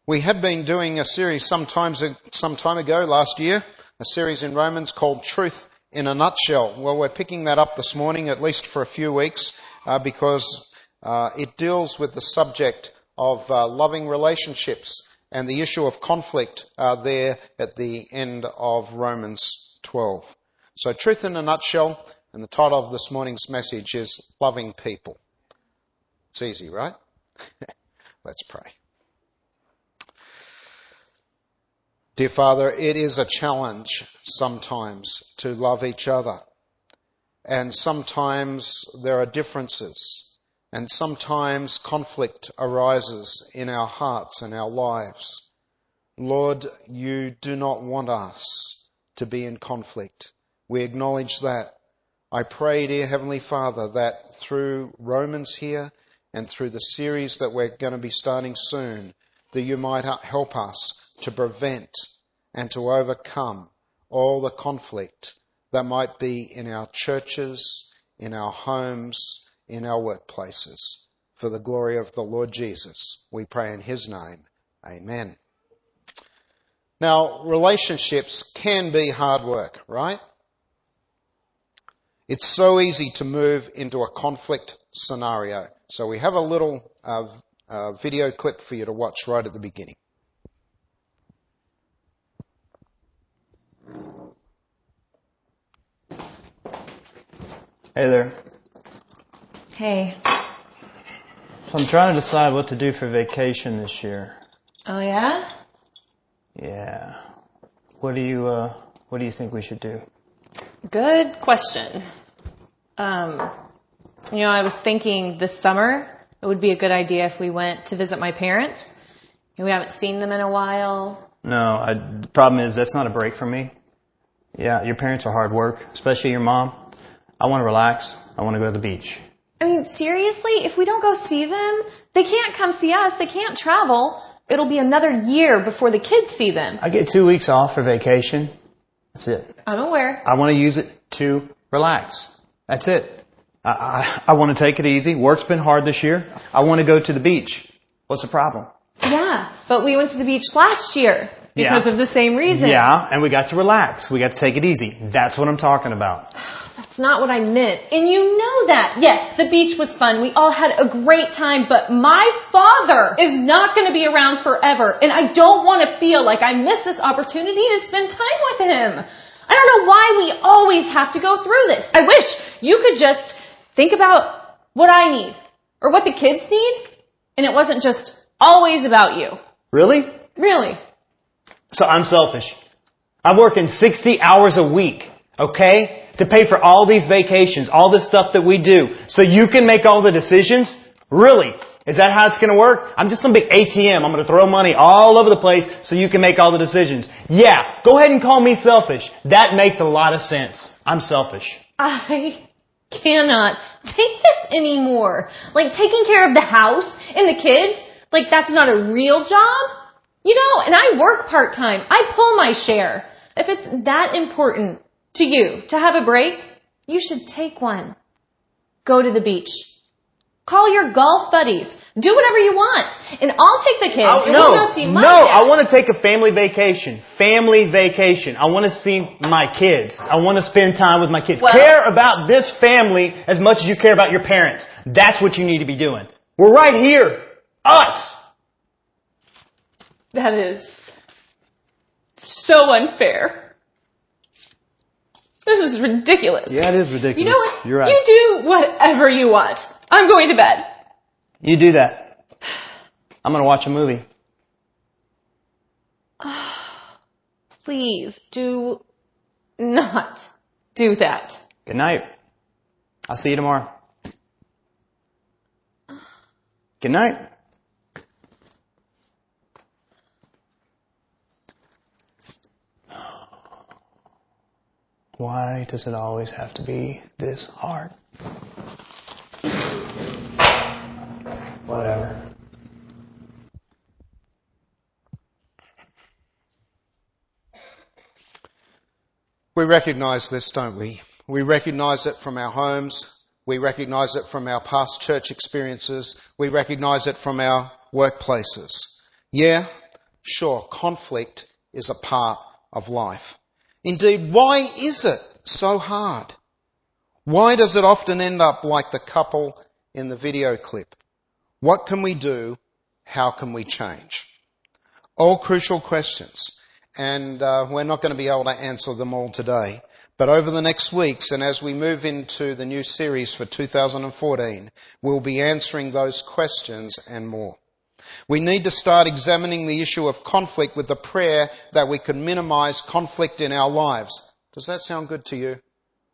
We had been doing a series some time ago, last year, a series in Romans called Truth in a Nutshell. Well, we're picking that up this morning, at least for a few weeks, because it deals with the subject of loving relationships and the issue of conflict there at the end of Romans 12. So Truth in a Nutshell, and the title of this morning's message is Loving People. It's easy, right? Let's pray. Dear Father, it is a challenge sometimes to love each other. And sometimes there are differences. And sometimes conflict arises in our hearts and our lives. Lord, you do not want us to be in conflict. We acknowledge that. I pray, dear Heavenly Father, that through Romans here and through the series that we're going to be starting soon, that you might help us to prevent and to overcome all the conflict that might be in our churches, in our homes, in our workplaces. For the glory of the Lord Jesus, we pray in His name. Amen. Now, relationships can be hard work, right? It's so easy to move into a conflict scenario. So we have a little video clip for you to watch right at the beginning. Hey there. Hey. So I'm trying to decide what to do for vacation this year. Oh yeah? Yeah. What do you think we should do? Good question. I was thinking this summer it would be a good idea if we went to visit my parents. We haven't seen them in a while. No, the problem is that's not a break for me. Yeah, your parents are hard work, especially your mom. I want to relax. I want to go to the beach. I mean, seriously, if we don't go see them, they can't come see us. They can't travel. It'll be another year before the kids see them. I get 2 weeks off for vacation. That's it. I'm aware. I want to use it to relax. That's it. I want to take it easy. Work's been hard this year. I want to go to the beach. What's the problem? Yeah, but we went to the beach last year because of the same reason. Yeah, and we got to relax. We got to take it easy. That's what I'm talking about. That's not what I meant. And you know that. Yes, the beach was fun. We all had a great time, but my father is not going to be around forever. And I don't want to feel like I missed this opportunity to spend time with him. I don't know why we always have to go through this. I wish you could just think about what I need or what the kids need. And it wasn't just always about you. Really? Really. So I'm selfish. I'm working 60 hours a week, okay? To pay for all these vacations, all this stuff that we do, so you can make all the decisions? Really? Is that how it's going to work? I'm just some big ATM. I'm going to throw money all over the place so you can make all the decisions. Yeah, go ahead and call me selfish. That makes a lot of sense. I'm selfish. I cannot take this anymore. Like taking care of the house and the kids, like that's not a real job. And I work part-time. I pull my share. If it's that important to you to have a break, you should take one. Go to the beach. Call your golf buddies. Do whatever you want. And I'll take the kids. We'll go see my dad. I want to take a family vacation. Family vacation. I want to see my kids. I want to spend time with my kids. Care about this family as much as you care about your parents. That's what you need to be doing. We're right here. Us. That is so unfair. This is ridiculous. Yeah, it is ridiculous. You know what? You're right. You do whatever you want. I'm going to bed. You do that. I'm going to watch a movie. Please do not do that. Good night. I'll see you tomorrow. Good night. Why does it always have to be this hard? Whatever. We recognize this, don't we? We recognize it from our homes. We recognize it from our past church experiences. We recognize it from our workplaces. Yeah, Sure, conflict is a part of life. Indeed, why is it so hard? Why does it often end up like the couple in the video clip? What can we do? How can we change? All crucial questions. And we're not going to be able to answer them all today. But over the next weeks, and as we move into the new series for 2014, we'll be answering those questions and more. We need to start examining the issue of conflict with the prayer that we can minimize conflict in our lives. Does that sound good to you?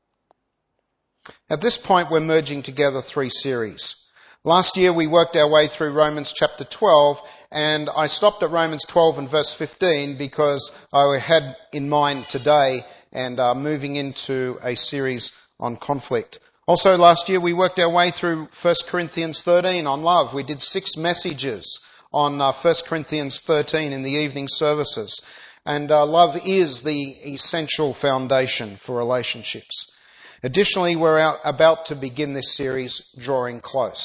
At this point, we're merging together 3 series. Last year, we worked our way through Romans chapter 12, and I stopped at Romans 12 and verse 15 because I had in mind today and moving into a series on conflict. Also, last year, we worked our way through 1 Corinthians 13 on love. We did 6 messages on 1 Corinthians 13 in the evening services. And love is the essential foundation for relationships. Additionally, we're about to begin this series, Drawing Close.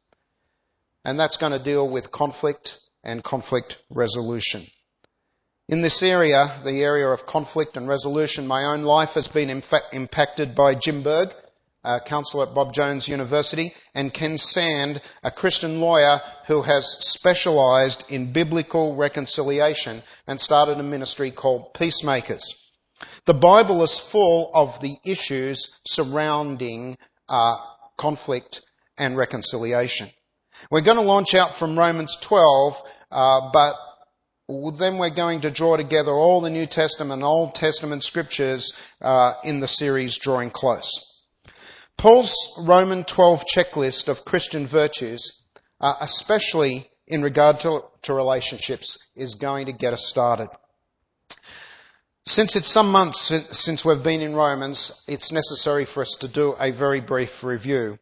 And that's going to deal with conflict and conflict resolution. In this area, the area of conflict and resolution, my own life has been impacted by Jim Berg, a counsellor at Bob Jones University, and Ken Sand, a Christian lawyer who has specialised in biblical reconciliation and started a ministry called Peacemakers. The Bible is full of the issues surrounding conflict and reconciliation. We're going to launch out from Romans 12, but then we're going to draw together all the New Testament and Old Testament scriptures in the series Drawing Close. Paul's Roman 12 checklist of Christian virtues, especially in regard to relationships, is going to get us started. Since it's some months since we've been in Romans, it's necessary for us to do a very brief review.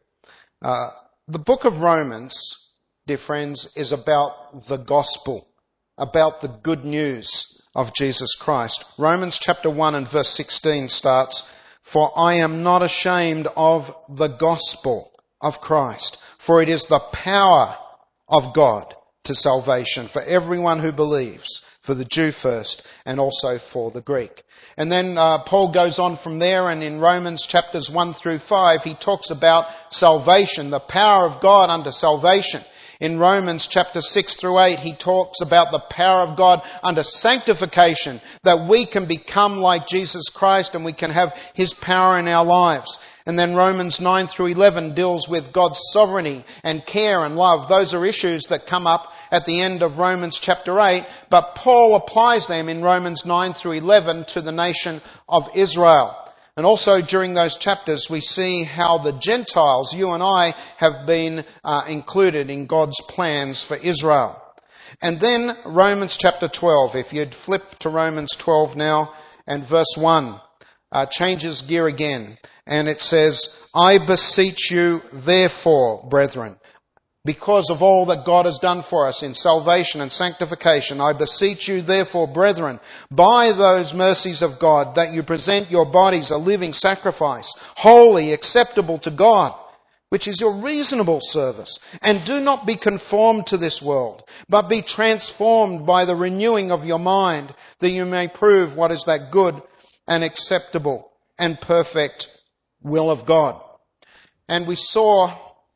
The book of Romans, dear friends, is about the gospel, about the good news of Jesus Christ. Romans chapter 1 and verse 16 starts, "For I am not ashamed of the gospel of Christ, for it is the power of God to salvation for everyone who believes, for the Jew first and also for the Greek." And then Paul goes on from there, and in Romans chapters 1 through 5, he talks about salvation, the power of God unto salvation. In Romans chapter 6 through 8, he talks about the power of God unto sanctification, that we can become like Jesus Christ and we can have His power in our lives. And then Romans 9 through 11 deals with God's sovereignty and care and love. Those are issues that come up at the end of Romans chapter 8, but Paul applies them in Romans 9 through 11 to the nation of Israel. And also during those chapters we see how the Gentiles, you and I, have been included in God's plans for Israel. And then Romans chapter 12, if you'd flip to Romans 12 now, and verse 1 changes gear again. And it says, "I beseech you therefore, brethren, because of all that God has done for us in salvation and sanctification, I beseech you therefore, brethren, by those mercies of God, that you present your bodies a living sacrifice, holy, acceptable to God, which is your reasonable service. And do not be conformed to this world, but be transformed by the renewing of your mind, that you may prove what is that good and acceptable and perfect will of God." And we saw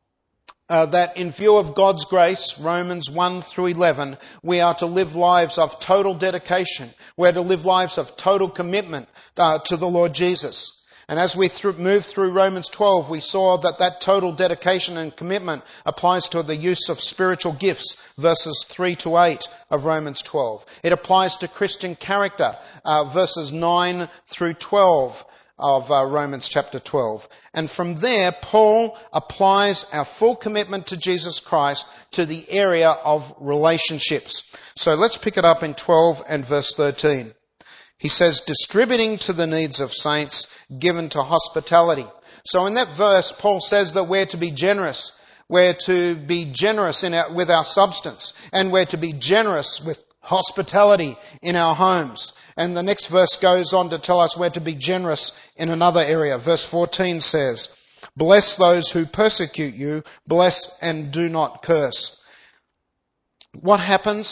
that in view of God's grace, Romans 1 through 11, we are to live lives of total dedication. We're to live lives of total commitment to the Lord Jesus. And as we move through Romans 12, we saw that total dedication and commitment applies to the use of spiritual gifts, verses 3 to 8 of Romans 12. It applies to Christian character, verses 9 through 12 of Romans chapter 12. And from there, Paul applies our full commitment to Jesus Christ to the area of relationships. So let's pick it up in 12 and verse 13. He says, "Distributing to the needs of saints, given to hospitality." So in that verse, Paul says that we're to be generous. We're to be generous with our substance, and we're to be generous with hospitality in our homes. And the next verse goes on to tell us we're to be generous in another area. Verse 14 says, "Bless those who persecute you, bless and do not curse." What happens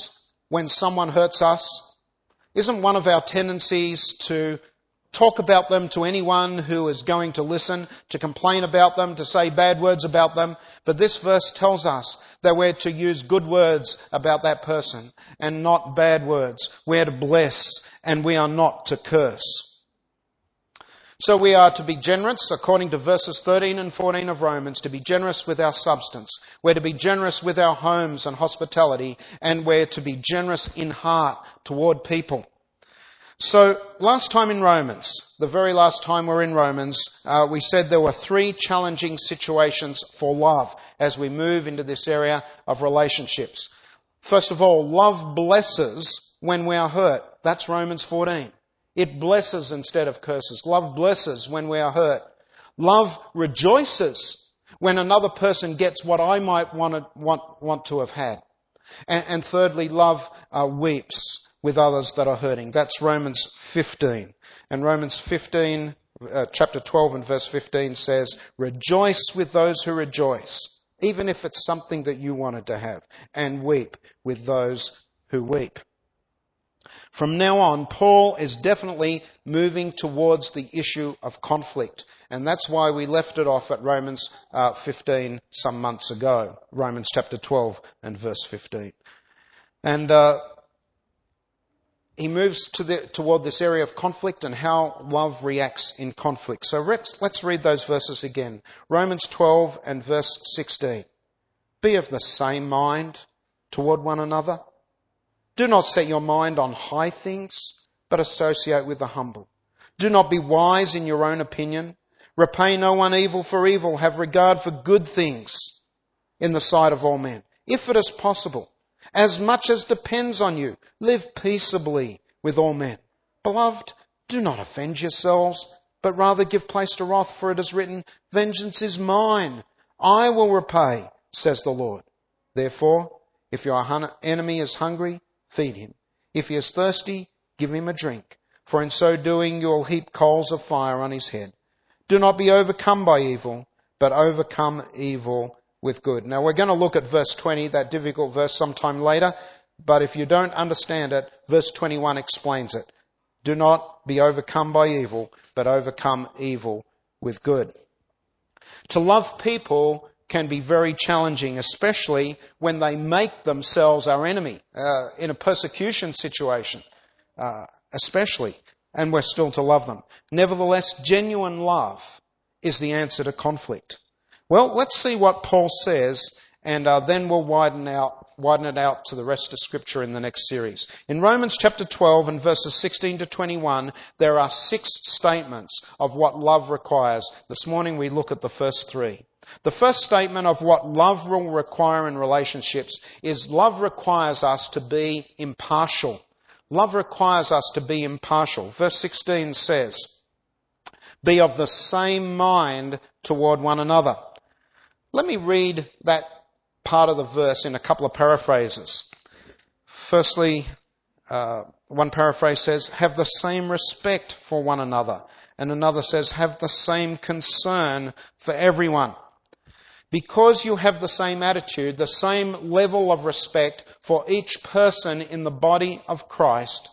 when someone hurts us? Isn't one of our tendencies to talk about them to anyone who is going to listen, to complain about them, to say bad words about them? But this verse tells us that we're to use good words about that person and not bad words. We're to bless and we are not to curse. So we are to be generous, according to verses 13 and 14 of Romans, to be generous with our substance. We're to be generous with our homes and hospitality, and we're to be generous in heart toward people. So last time in Romans, the very last time we're in Romans, we said there were 3 challenging situations for love as we move into this area of relationships. First of all, love blesses when we are hurt. That's Romans 14. It blesses instead of curses. Love blesses when we are hurt. Love rejoices when another person gets what I might want to have had. And thirdly, love weeps with others that are hurting. That's Romans 15. And Romans 15, chapter 12 and verse 15 says, rejoice with those who rejoice, even if it's something that you wanted to have, and weep with those who weep. From now on, Paul is definitely moving towards the issue of conflict. And that's why we left it off at Romans 15 some months ago. Romans chapter 12 and verse 15. And he moves toward this area of conflict and how love reacts in conflict. So let's read those verses again. Romans 12 and verse 16. Be of the same mind toward one another. Do not set your mind on high things, but associate with the humble. Do not be wise in your own opinion. Repay no one evil for evil. Have regard for good things in the sight of all men. If it is possible, as much as depends on you, live peaceably with all men. Beloved, do not offend yourselves, but rather give place to wrath, for it is written, vengeance is mine. I will repay, says the Lord. Therefore, if your enemy is hungry, feed him. If he is thirsty, give him a drink. For in so doing you will heap coals of fire on his head. Do not be overcome by evil, but overcome evil with good. Now we're going to look at verse 20, that difficult verse, sometime later. But if you don't understand it, verse 21 explains it. Do not be overcome by evil, but overcome evil with good. To love people can be very challenging, especially when they make themselves our enemy, in a persecution situation, especially, and we're still to love them. Nevertheless, genuine love is the answer to conflict. Well, let's see what Paul says, and then we'll widen it out to the rest of Scripture in the next series. In Romans chapter 12 and verses 16 to 21, there are 6 statements of what love requires. This morning we look at the first 3. The first statement of what love will require in relationships is love requires us to be impartial. Love requires us to be impartial. Verse 16 says, be of the same mind toward one another. Let me read that part of the verse in a couple of paraphrases. Firstly, one paraphrase says, have the same respect for one another. And another says, have the same concern for everyone. Because you have the same attitude, the same level of respect for each person in the body of Christ,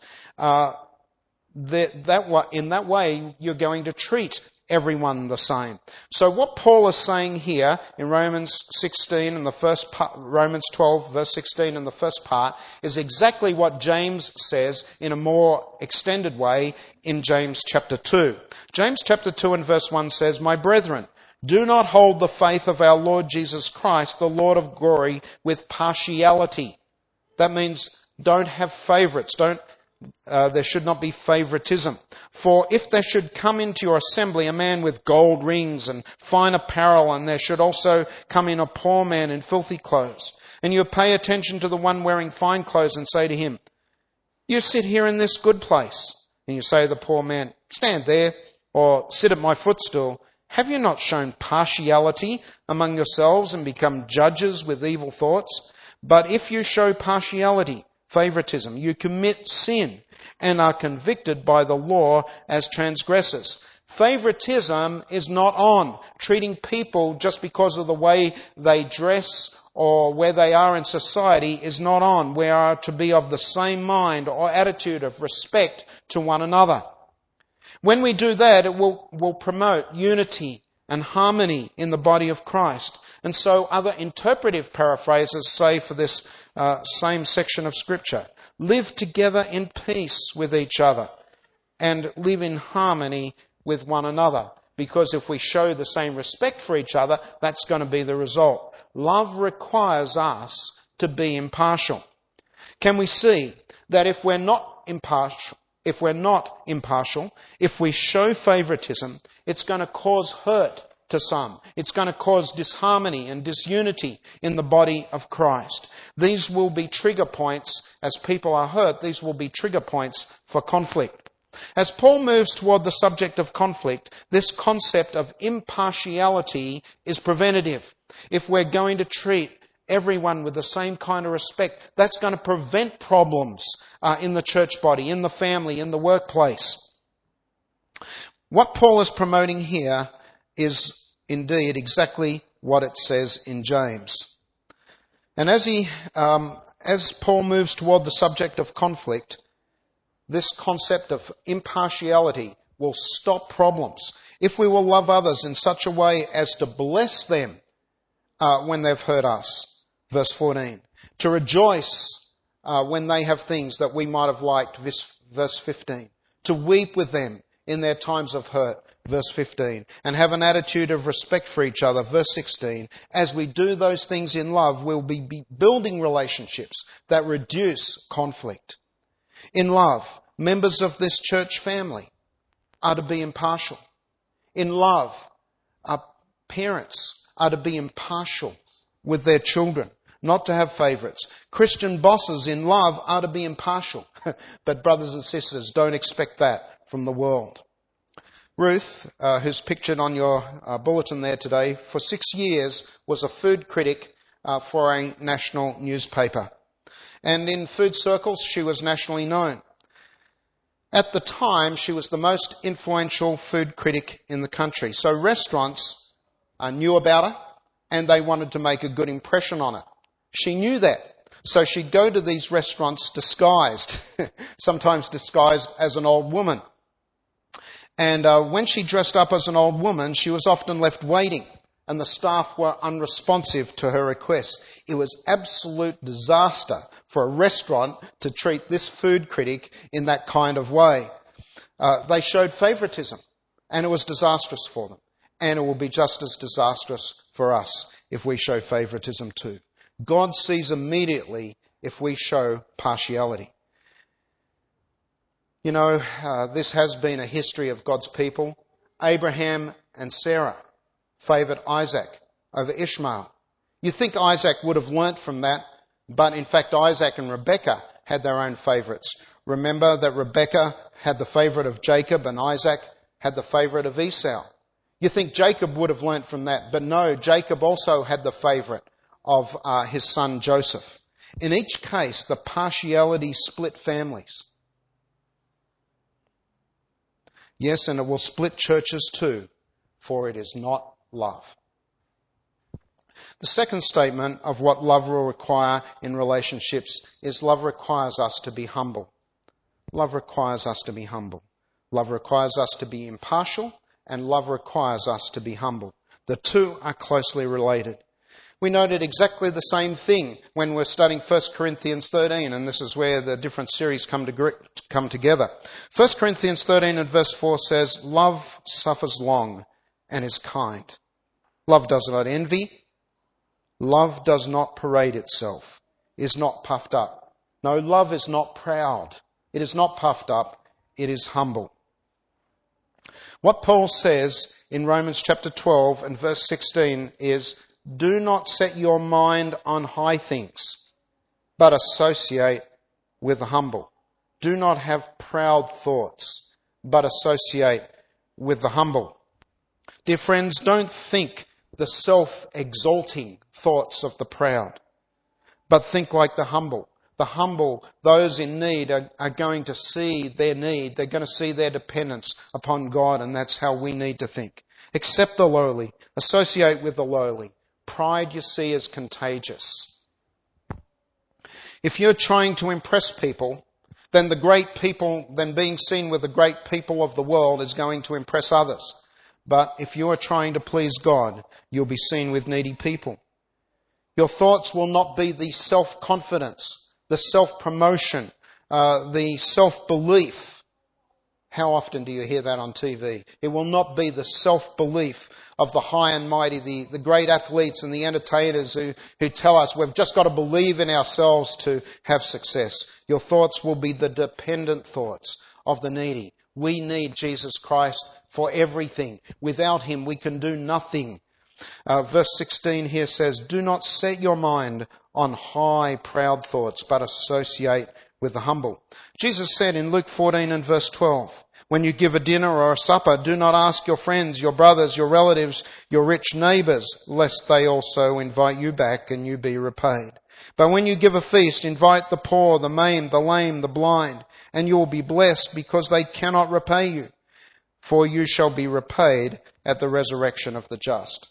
in that way you're going to treat everyone the same. So what Paul is saying here in Romans 16 and the first part, Romans 12 verse 16 in the first part is exactly what James says in a more extended way in James chapter 2. James chapter 2 and verse 1 says, my brethren, do not hold the faith of our Lord Jesus Christ, the Lord of glory, with partiality. That means don't have favorites. There should not be favoritism. For if there should come into your assembly a man with gold rings and fine apparel, and there should also come in a poor man in filthy clothes, and you pay attention to the one wearing fine clothes and say to him, you sit here in this good place, and you say to the poor man, stand there, or sit at my footstool, have you not shown partiality among yourselves and become judges with evil thoughts? But if you show partiality, favoritism, you commit sin and are convicted by the law as transgressors. Favoritism is not on treating people just because of the way they dress or where they are in society is not on. We are to be of the same mind or attitude of respect to one another. When we do that, it will promote unity and harmony in the body of Christ. And so other interpretive paraphrases say for this same section of Scripture, live together in peace with each other and live in harmony with one another. Because if we show the same respect for each other, that's going to be the result. Love requires us to be impartial. Can we see that if we're not impartial, if we show favoritism, it's going to cause hurt to some. It's going to cause disharmony and disunity in the body of Christ. These will be trigger points as people are hurt. These will be trigger points for conflict. As Paul moves toward the subject of conflict, this concept of impartiality is preventative. If we're going to treat everyone with the same kind of respect, that's going to prevent problems in the church body, in the family, in the workplace. What Paul is promoting here is indeed exactly what it says in James. And as Paul moves toward the subject of conflict, this concept of impartiality will stop problems. If we will love others in such a way as to bless them when they've hurt us, verse 14, to rejoice when they have things that we might have liked, verse 15, to weep with them in their times of hurt, verse 15, and have an attitude of respect for each other, verse 16. As we do those things in love, we'll be building relationships that reduce conflict. In love, members of this church family are to be impartial. In love, parents are to be impartial with their children, not to have favourites. Christian bosses in love are to be impartial. But brothers and sisters, don't expect that from the world. Ruth, who's pictured on your bulletin there today, for 6 years was a food critic for a national newspaper. And in food circles, she was nationally known. At the time, she was the most influential food critic in the country. So restaurants knew about her and they wanted to make a good impression on her. She knew that. So she'd go to these restaurants disguised, sometimes disguised as an old woman. And when she dressed up as an old woman, she was often left waiting, and the staff were unresponsive to her requests. It was absolute disaster for a restaurant to treat this food critic in that kind of way. They showed favouritism, and it was disastrous for them. And it will be just as disastrous for us if we show favouritism too. God sees immediately if we show partiality. You know, this has been a history of God's people. Abraham and Sarah favoured Isaac over Ishmael. You think Isaac would have learnt from that, but in fact Isaac and Rebekah had their own favourites. Remember that Rebekah had the favourite of Jacob and Isaac had the favourite of Esau. You think Jacob would have learnt from that, but no, Jacob also had the favourite of his son Joseph. In each case, the partiality split families. Yes, and it will split churches too, for it is not love. The second statement of what love will require in relationships is love requires us to be humble. Love requires us to be humble. Love requires us to be impartial, and love requires us to be humble. The two are closely related. We noted exactly the same thing when we're studying 1 Corinthians 13, and this is where the different series come together. 1 Corinthians 13 and verse 4 says, love suffers long and is kind. Love does not envy. Love does not parade itself, is not puffed up. No, love is not proud. It is not puffed up. It is humble. What Paul says in Romans chapter 12 and verse 16 is, do not set your mind on high things, but associate with the humble. Do not have proud thoughts, but associate with the humble. Dear friends, don't think the self-exalting thoughts of the proud, but think like the humble. The humble, those in need, are going to see their need. They're going to see their dependence upon God, and that's how we need to think. Accept the lowly. Associate with the lowly. Pride, you see, is contagious. If you're trying to impress people, then being seen with the great people of the world is going to impress others. But if you are trying to please God, you'll be seen with needy people. Your thoughts will not be the self-confidence, the self-promotion, the self-belief. How often do you hear that on TV? It will not be the self-belief of the high and mighty, the great athletes and the entertainers who tell us we've just got to believe in ourselves to have success. Your thoughts will be the dependent thoughts of the needy. We need Jesus Christ for everything. Without Him, we can do nothing. Verse 16 here says, "Do not set your mind on high, proud thoughts, but associate with the humble." Jesus said in Luke 14 and verse 12, "When you give a dinner or a supper, do not ask your friends, your brothers, your relatives, your rich neighbours, lest they also invite you back and you be repaid. But when you give a feast, invite the poor, the maimed, the lame, the blind, and you will be blessed because they cannot repay you, for you shall be repaid at the resurrection of the just."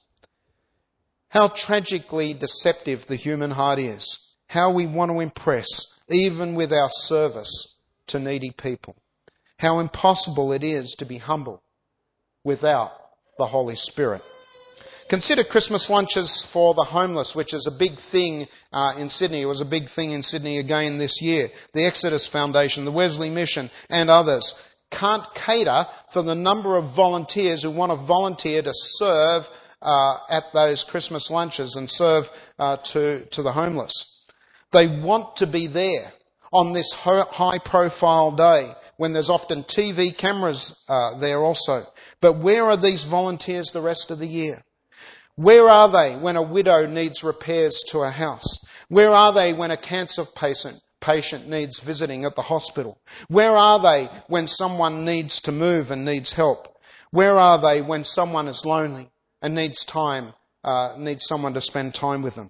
How tragically deceptive the human heart is. How we want to impress, even with our service to needy people. How impossible it is to be humble without the Holy Spirit. Consider Christmas lunches for the homeless, which is a big thing in Sydney. It was a big thing in Sydney again this year. The Exodus Foundation, the Wesley Mission, and others can't cater for the number of volunteers who want to volunteer to serve at those Christmas lunches and serve to the homeless. They want to be there on this high-profile day when there's often TV cameras there also. But where are these volunteers the rest of the year? Where are they when a widow needs repairs to a house? Where are they when a cancer patient needs visiting at the hospital? Where are they when someone needs to move and needs help? Where are they when someone is lonely and needs someone to spend time with them?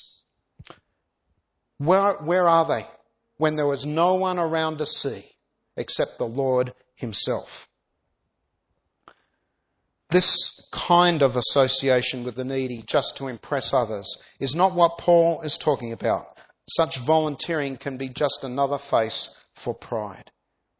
Where are they when there was no one around to see except the Lord Himself? This kind of association with the needy just to impress others is not what Paul is talking about. Such volunteering can be just another face for pride.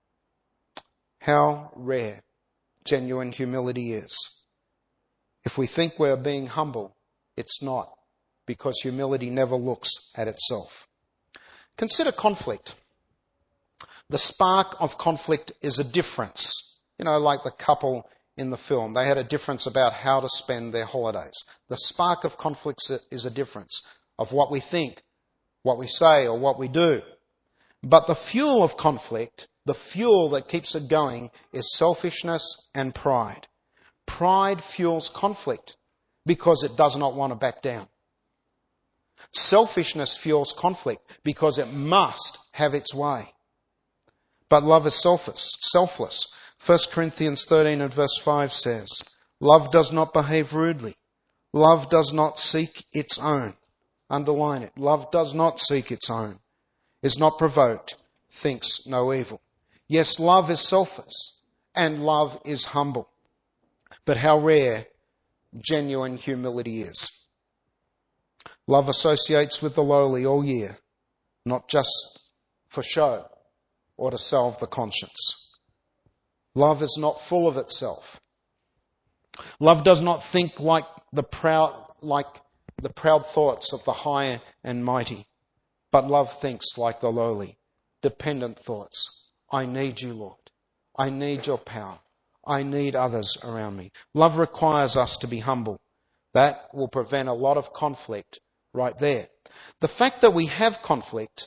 How rare genuine humility is. If we think we're being humble, it's not, because humility never looks at itself. Consider conflict. The spark of conflict is a difference. Like the couple in the film. They had a difference about how to spend their holidays. The spark of conflict is a difference of what we think, what we say, or what we do. But the fuel of conflict, the fuel that keeps it going, is selfishness and pride. Pride fuels conflict because it does not want to back down. Selfishness fuels conflict because it must have its way. But love is selfless. 1 Corinthians 13 and verse 5 says, "Love does not behave rudely. Love does not seek its own." Underline it. Love does not seek its own. Is not provoked. Thinks no evil. Yes, love is selfless and love is humble. But how rare genuine humility is. Love associates with the lowly all year, not just for show or to salve the conscience. Love is not full of itself. Love does not think like the proud thoughts of the high and mighty, but love thinks like the lowly, dependent thoughts. I need you, Lord. I need your power. I need others around me. Love requires us to be humble. That will prevent a lot of conflict right there. The fact that we have conflict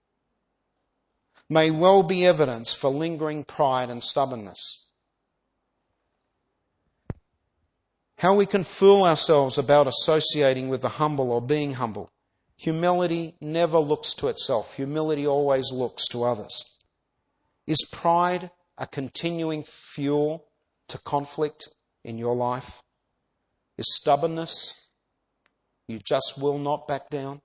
may well be evidence for lingering pride and stubbornness. How we can fool ourselves about associating with the humble or being humble. Humility never looks to itself. Humility always looks to others. Is pride a continuing fuel to conflict in your life? Is stubbornness, you just will not back down?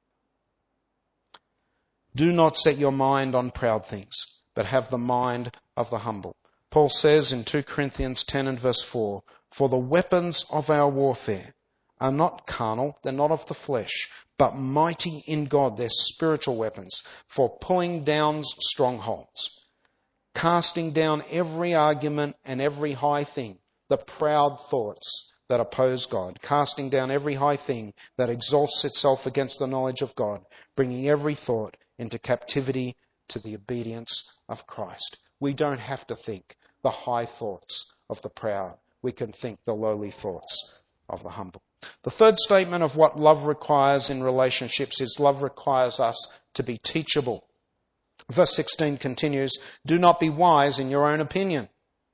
Do not set your mind on proud things, but have the mind of the humble. Paul says in 2 Corinthians 10 and verse 4, "For the weapons of our warfare are not carnal, they're not of the flesh, but mighty in God. They're spiritual weapons for pulling down strongholds, casting down every argument and every high thing, the proud thoughts that oppose God, casting down every high thing that exalts itself against the knowledge of God, bringing every thought into captivity to the obedience of Christ. We don't have to think the high thoughts of the proud. We can think the lowly thoughts of the humble. The third statement of what love requires in relationships is love requires us to be teachable. Verse 16 continues, do not be wise in your own opinion.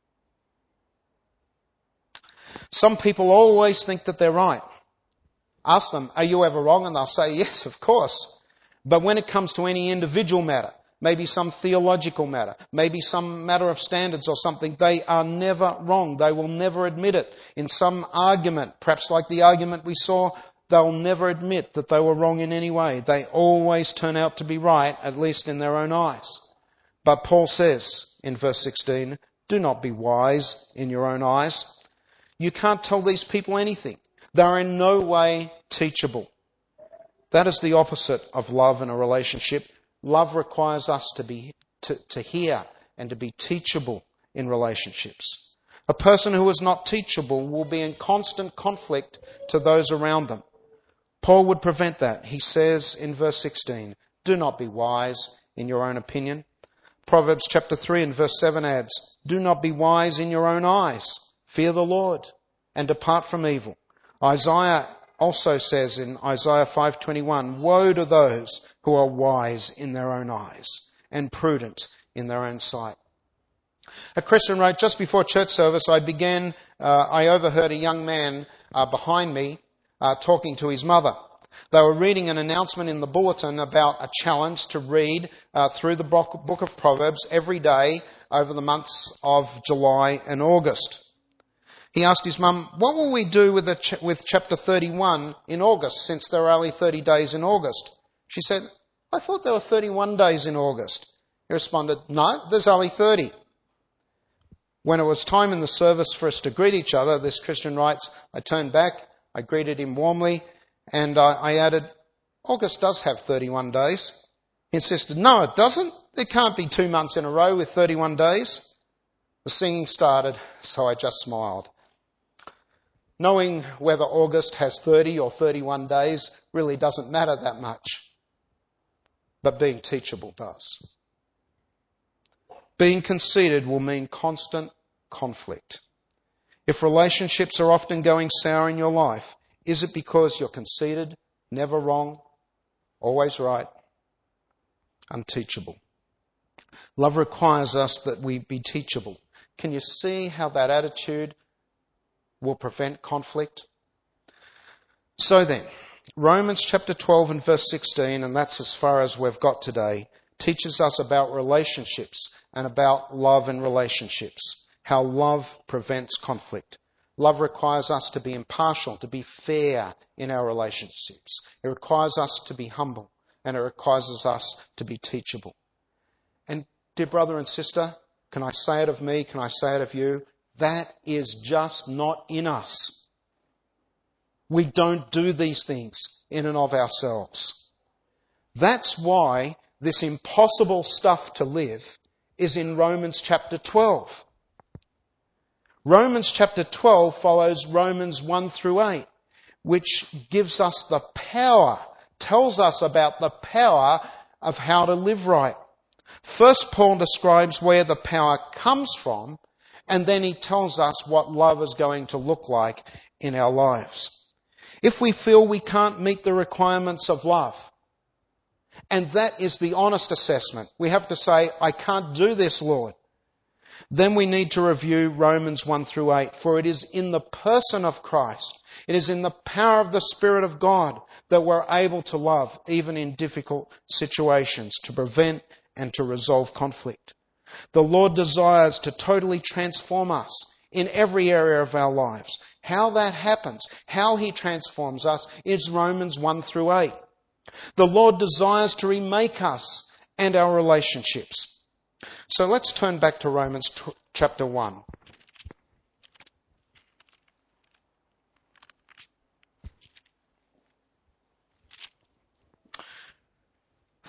Some people always think that they're right. Ask them, are you ever wrong? And they'll say, yes, of course. But when it comes to any individual matter, maybe some theological matter, maybe some matter of standards or something, they are never wrong. They will never admit it. In some argument, perhaps like the argument we saw, they'll never admit that they were wrong in any way. They always turn out to be right, at least in their own eyes. But Paul says in verse 16, do not be wise in your own eyes. You can't tell these people anything. They're in no way teachable. That is the opposite of love in a relationship. Love requires us to hear and to be teachable in relationships. A person who is not teachable will be in constant conflict to those around them. Paul would prevent that. He says in verse 16, do not be wise in your own opinion. Proverbs chapter 3 and verse 7 adds, do not be wise in your own eyes. Fear the Lord and depart from evil. Isaiah also says in Isaiah 5:21, woe to those who are wise in their own eyes and prudent in their own sight. A Christian wrote, just before church service, I overheard a young man behind me talking to his mother. They were reading an announcement in the bulletin about a challenge to read through the book of Proverbs every day over the months of July and August. He asked his mum, what will we do with chapter 31 in August, since there are only 30 days in August? She said, I thought there were 31 days in August. He responded, no, there's only 30. When it was time in the service for us to greet each other, this Christian writes, I turned back, I greeted him warmly, and I added, August does have 31 days. He insisted, no, it doesn't. There can't be 2 months in a row with 31 days. The singing started, so I just smiled. Knowing whether August has 30 or 31 days really doesn't matter that much. But being teachable does. Being conceited will mean constant conflict. If relationships are often going sour in your life, is it because you're conceited, never wrong, always right, unteachable? Love requires us that we be teachable. Can you see how that attitude will prevent conflict? So then, Romans chapter 12 and verse 16, and that's as far as we've got today, teaches us about relationships and about love in relationships, how love prevents conflict. Love requires us to be impartial, to be fair in our relationships. It requires us to be humble, and it requires us to be teachable. And dear brother and sister, can I say it of me? Can I say it of you? That is just not in us. We don't do these things in and of ourselves. That's why this impossible stuff to live is in Romans chapter 12. Romans chapter 12 follows Romans 1 through 8, which gives us the power, tells us about the power of how to live right. First, Paul describes where the power comes from, and then he tells us what love is going to look like in our lives. If we feel we can't meet the requirements of love, and that is the honest assessment, we have to say, I can't do this, Lord. Then we need to review Romans 1 through 8, for it is in the person of Christ, it is in the power of the Spirit of God that we're able to love, even in difficult situations, to prevent and to resolve conflict. The Lord desires to totally transform us in every area of our lives. How that happens, how He transforms us, is Romans 1 through 8. The Lord desires to remake us and our relationships. So let's turn back to Romans chapter 1.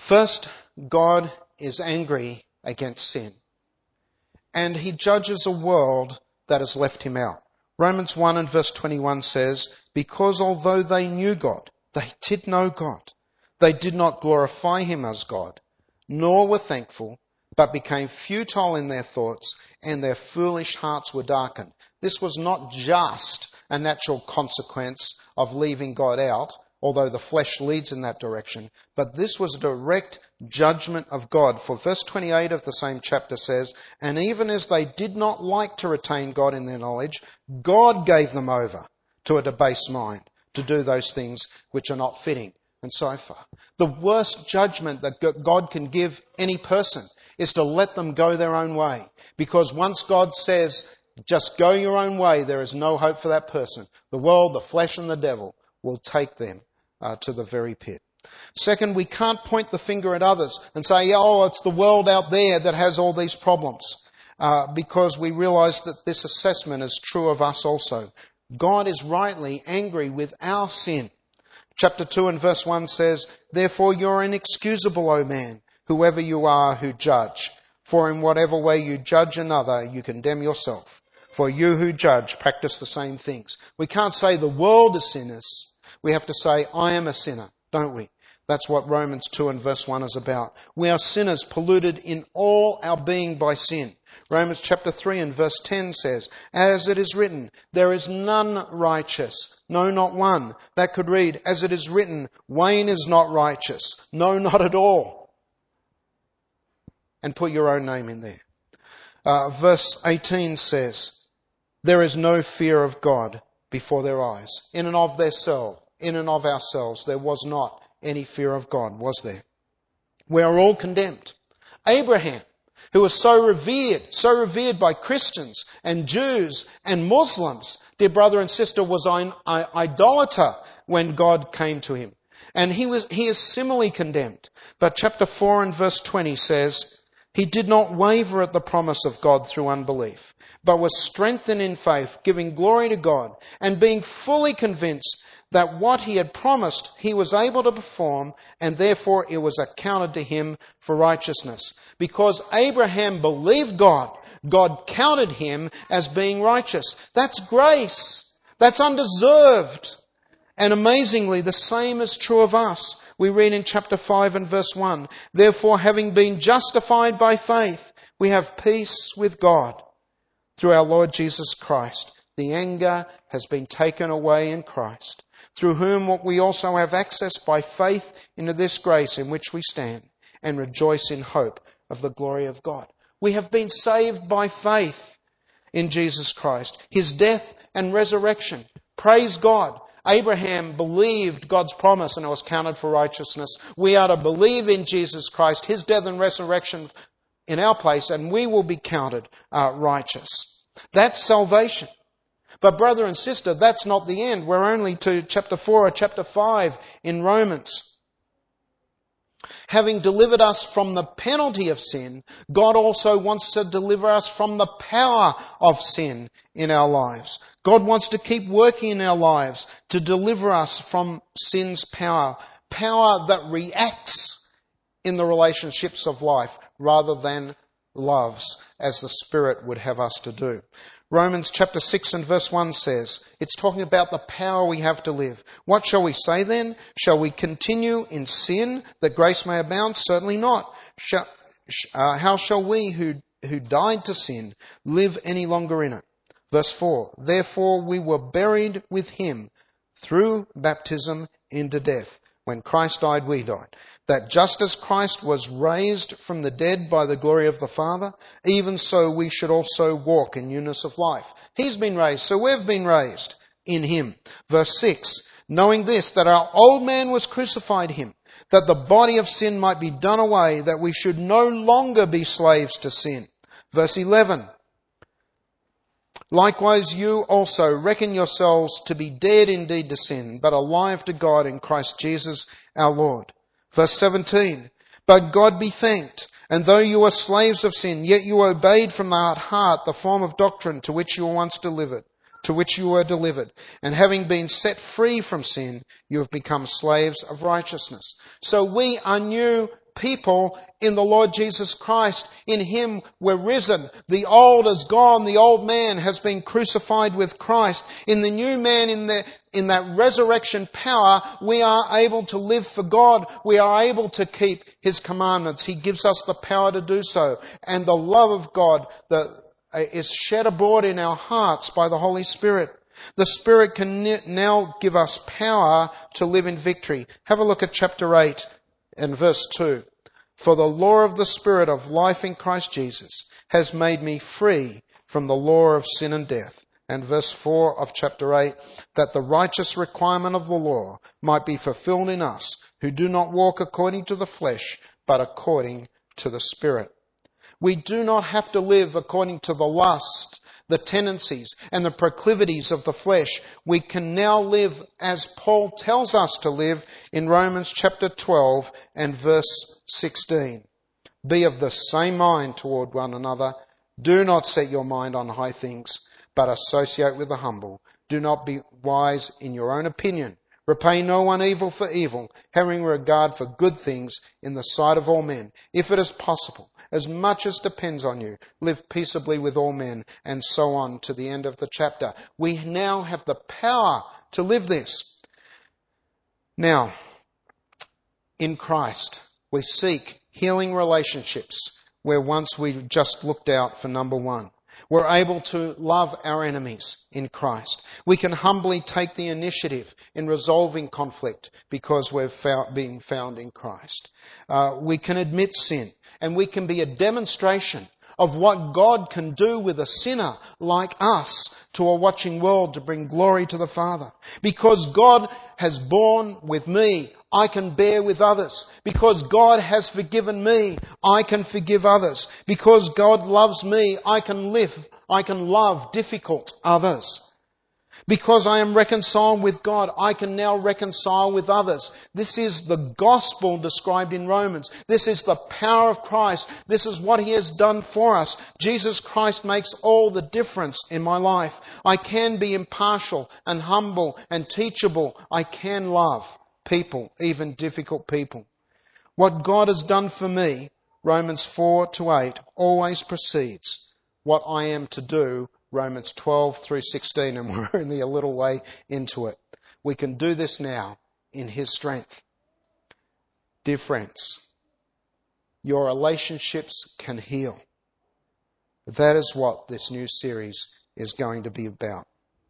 First, God is angry against sin. And he judges a world that has left him out. Romans 1 and verse 21 says, because although they knew God, they did know God, they did not glorify him as God, nor were thankful, but became futile in their thoughts, and their foolish hearts were darkened. This was not just a natural consequence of leaving God out, although the flesh leads in that direction, but this was a direct judgment of God. For verse 28 of the same chapter says, and even as they did not like to retain God in their knowledge, God gave them over to a debased mind to do those things which are not fitting, and so forth. The worst judgment that God can give any person is to let them go their own way. Because once God says, just go your own way, there is no hope for that person. The world, the flesh, and the devil will take them to the very pit. Second, we can't point the finger at others and say, oh, it's the world out there that has all these problems. Because we realize that this assessment is true of us also. God is rightly angry with our sin. Chapter 2 and verse 1 says, therefore you're inexcusable, O man, whoever you are who judge. For in whatever way you judge another, you condemn yourself. For you who judge practice the same things. We can't say the world is sinners. We have to say, I am a sinner, don't we? That's what Romans 2 and verse 1 is about. We are sinners, polluted in all our being by sin. Romans chapter 3 and verse 10 says, as it is written, there is none righteous, no, not one. That could read, as it is written, Wayne is not righteous, no, not at all. And put your own name in there. Verse 18 says, there is no fear of God before their eyes. In and of ourselves, there was not any fear of God, was there? We are all condemned. Abraham, who was so revered by Christians and Jews and Muslims, dear brother and sister, was an idolater when God came to him. And he is similarly condemned. But chapter 4 and verse 20 says, he did not waver at the promise of God through unbelief, but was strengthened in faith, giving glory to God, and being fully convinced that what he had promised he was able to perform, and therefore it was accounted to him for righteousness. Because Abraham believed God, God counted him as being righteous. That's grace. That's undeserved. And amazingly, the same is true of us. We read in chapter 5 and verse 1, therefore, having been justified by faith, we have peace with God through our Lord Jesus Christ. The anger has been taken away in Christ, through whom we also have access by faith into this grace in which we stand and rejoice in hope of the glory of God. We have been saved by faith in Jesus Christ, his death and resurrection. Praise God. Abraham believed God's promise and it was counted for righteousness. We are to believe in Jesus Christ, his death and resurrection in our place, and we will be counted righteous. That's salvation. But brother and sister, that's not the end. We're only to chapter 4 or chapter 5 in Romans. Having delivered us from the penalty of sin, God also wants to deliver us from the power of sin in our lives. God wants to keep working in our lives to deliver us from sin's power. Power that reacts in the relationships of life rather than loves, as the Spirit would have us to do. Romans chapter 6 and verse 1 says, it's talking about the power we have to live. What shall we say then? Shall we continue in sin that grace may abound? Certainly not. How shall we who died to sin live any longer in it? Verse 4, therefore we were buried with him through baptism into death. When Christ died, we died. That just as Christ was raised from the dead by the glory of the Father, even so we should also walk in newness of life. He's been raised, so we've been raised in him. Verse 6, knowing this, that our old man was crucified him, that the body of sin might be done away, that we should no longer be slaves to sin. Verse 11, likewise you also reckon yourselves to be dead indeed to sin, but alive to God in Christ Jesus our Lord. Verse 17, but God be thanked, and though you were slaves of sin, yet you obeyed from the heart the form of doctrine to which you were delivered, and having been set free from sin, you have become slaves of righteousness. So we are new people in the Lord Jesus Christ. In Him we're risen. The old is gone. The old man has been crucified with Christ. In the new man, in that resurrection power, we are able to live for God. We are able to keep His commandments. He gives us the power to do so. And the love of God is shed abroad in our hearts by the Holy Spirit. The Spirit can now give us power to live in victory. Have a look at chapter 8 and verse 2. For the law of the Spirit of life in Christ Jesus has made me free from the law of sin and death. And verse 4 of chapter 8, that the righteous requirement of the law might be fulfilled in us, who do not walk according to the flesh, but according to the Spirit. We do not have to live according to the lust, the tendencies and the proclivities of the flesh. We can now live as Paul tells us to live in Romans chapter 12 and verse 16. Be of the same mind toward one another. Do not set your mind on high things, but associate with the humble. Do not be wise in your own opinion. Repay no one evil for evil, having regard for good things in the sight of all men. If it is possible, as much as depends on you, live peaceably with all men, and so on to the end of the chapter. We now have the power to live this. Now, in Christ, we seek healing relationships where once we just looked out for number one. We're able to love our enemies in Christ. We can humbly take the initiative in resolving conflict because we've been found in Christ. We can admit sin, and we can be a demonstration of what God can do with a sinner like us to a watching world to bring glory to the Father. Because God has borne with me, I can bear with others. Because God has forgiven me, I can forgive others. Because God loves me, I can love difficult others. Because I am reconciled with God, I can now reconcile with others. This is the gospel described in Romans. This is the power of Christ. This is what He has done for us. Jesus Christ makes all the difference in my life. I can be impartial and humble and teachable. I can love people, even difficult people. What God has done for me, Romans 4-8, always precedes what I am to do, Romans 12 through 16, and we're only a little way into it. We can do this now in His strength. Dear friends, your relationships can heal. That is what this new series is going to be about.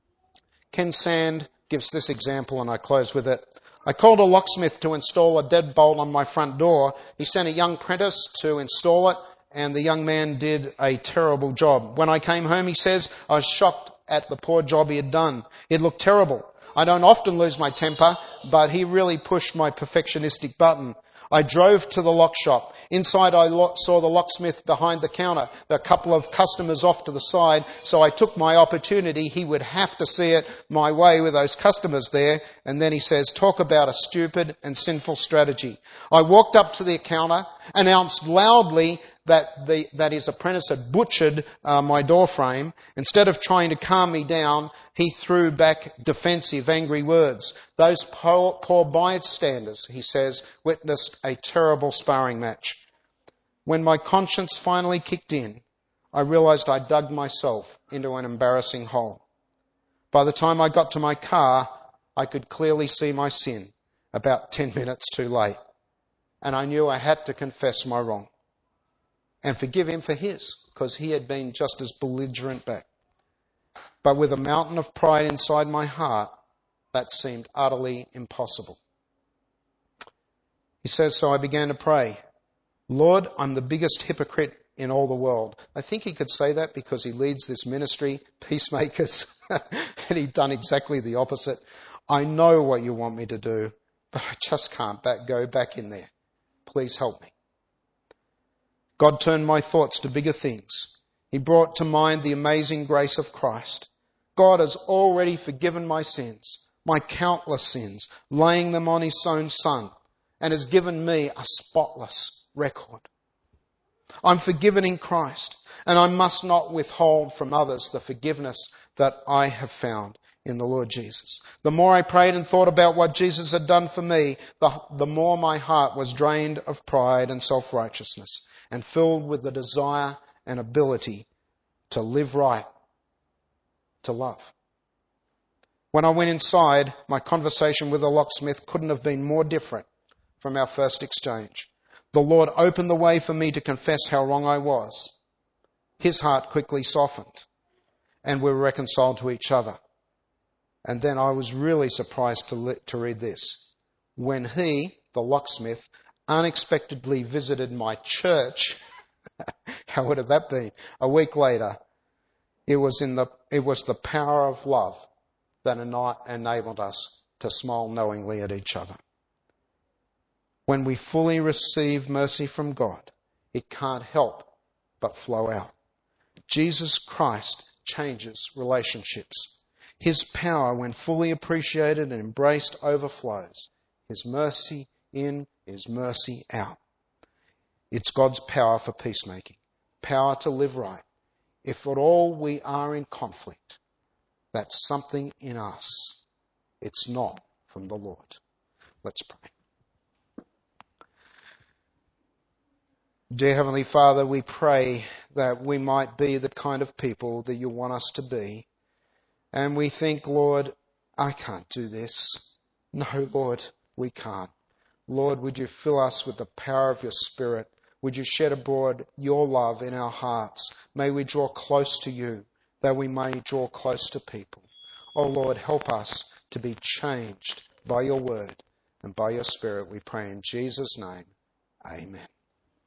Ken Sand gives this example, and I close with it. I called a locksmith to install a deadbolt on my front door. He sent a young apprentice to install it, and the young man did a terrible job. When I came home, he says, I was shocked at the poor job he had done. It looked terrible. I don't often lose my temper, but he really pushed my perfectionistic button. I drove to the lock shop. Inside I saw the locksmith behind the counter. There were a couple of customers off to the side, so I took my opportunity. He would have to see it my way with those customers there. And then he says, talk about a stupid and sinful strategy. I walked up to the counter, announced loudly that his apprentice had butchered my door frame. Instead of trying to calm me down, he threw back defensive, angry words. Those poor bystanders, he says, witnessed a terrible sparring match. When my conscience finally kicked in, I realized I dug myself into an embarrassing hole. By the time I got to my car, I could clearly see my sin about 10 minutes too late. And I knew I had to confess my wrong and forgive him for his, because he had been just as belligerent back. But with a mountain of pride inside my heart, that seemed utterly impossible. He says, so I began to pray, Lord, I'm the biggest hypocrite in all the world. I think he could say that because he leads this ministry, Peacemakers, and he'd done exactly the opposite. I know what you want me to do, but I just can't go back in there. Please help me. God turned my thoughts to bigger things. He brought to mind the amazing grace of Christ. God has already forgiven my sins, my countless sins, laying them on His own Son, and has given me a spotless record. I'm forgiven in Christ, and I must not withhold from others the forgiveness that I have found. in the Lord Jesus. The more I prayed and thought about what Jesus had done for me, the more my heart was drained of pride and self-righteousness and filled with the desire and ability to live right, to love. When I went inside, my conversation with the locksmith couldn't have been more different from our first exchange. The Lord opened the way for me to confess how wrong I was. His heart quickly softened, and we were reconciled to each other. And then I was really surprised to read this. When he, the locksmith, unexpectedly visited my church, how would have that been? A week later, it was the power of love that enabled us to smile knowingly at each other. When we fully receive mercy from God, it can't help but flow out. Jesus Christ changes relationships. His power, when fully appreciated and embraced, overflows. His mercy in, His mercy out. It's God's power for peacemaking, power to live right. If at all we are in conflict, that's something in us. It's not from the Lord. Let's pray. Dear Heavenly Father, we pray that we might be the kind of people that you want us to be. And we think, Lord, I can't do this. No, Lord, we can't. Lord, would you fill us with the power of your Spirit? Would you shed abroad your love in our hearts? May we draw close to you, that we may draw close to people. Oh Lord, help us to be changed by your word and by your Spirit. We pray in Jesus' name. Amen.